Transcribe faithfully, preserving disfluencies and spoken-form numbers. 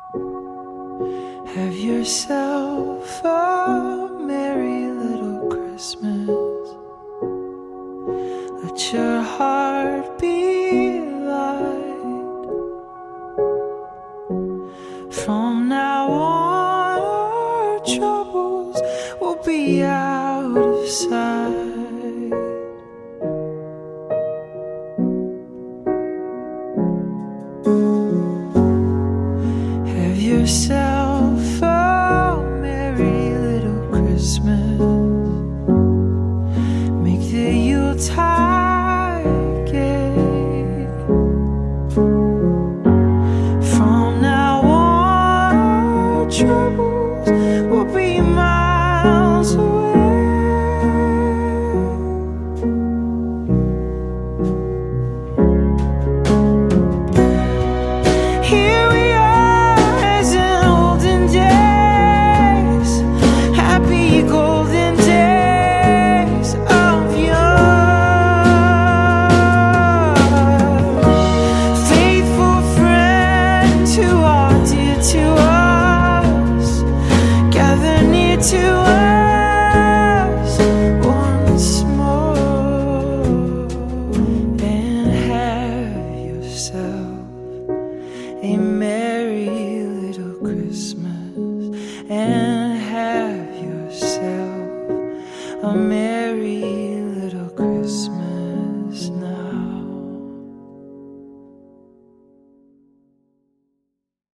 Have yourself a merry little Christmas. Let your heart be light. From now on, our troubles will be out of sight. Have yourself a merry little Christmas. Make the Yuletide gay. From now on, our troubles will be miles away. Here we are as in olden days, happy golden days of yore. Faithful friends who are dear to us, gather near to us once more, and have yourself a merry little Christmas, and have yourself a merry